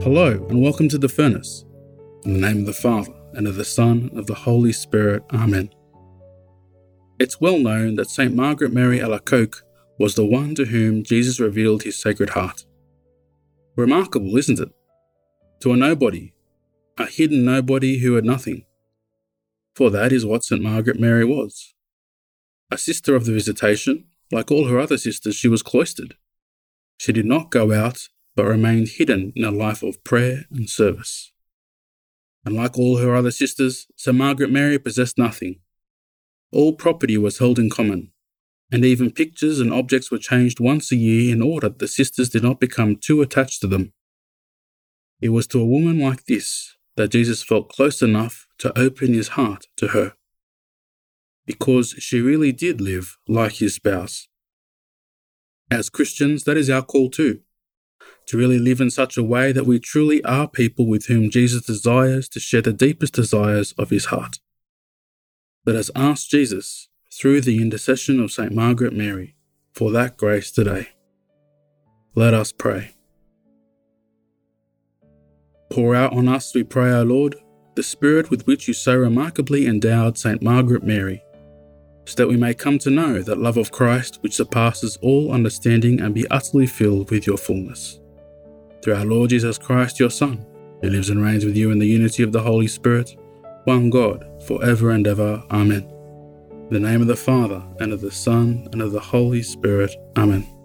Hello and welcome to The Furnace. In the name of the Father, and of the Son, and of the Holy Spirit. Amen. It's well known that St. Margaret Mary Alacoque was the one to whom Jesus revealed his Sacred Heart. Remarkable, isn't it? To a nobody, a hidden nobody who had nothing. For that is what St. Margaret Mary was. A sister of the Visitation, like all her other sisters, she was cloistered. She did not go out, but remained hidden in a life of prayer and service. And like all her other sisters, St. Margaret Mary possessed nothing. All property was held in common, and even pictures and objects were changed once a year in order that the sisters did not become too attached to them. It was to a woman like this that Jesus felt close enough to open his heart to her, because she really did live like his spouse. As Christians, that is our call too, to really live in such a way that we truly are people with whom Jesus desires to share the deepest desires of his heart. Let us ask Jesus, through the intercession of St. Margaret Mary, for that grace today. Let us pray. Pour out on us, we pray, our Lord, the Spirit with which you so remarkably endowed St. Margaret Mary, so that we may come to know that love of Christ which surpasses all understanding and be utterly filled with your fullness. Through our Lord Jesus Christ, your Son, who lives and reigns with you in the unity of the Holy Spirit, one God, for ever and ever. Amen. In the name of the Father, and of the Son, and of the Holy Spirit. Amen.